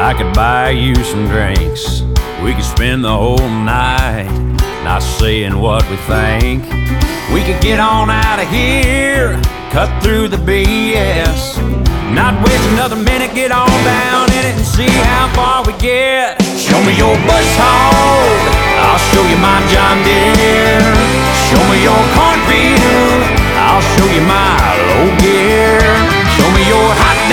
I could buy you some drinks. We could spend the whole night not saying what we think. We could get on out of here, cut through the BS, not waste another minute, get on down in it and see how far we get. Show me your bus hog, I'll show you my John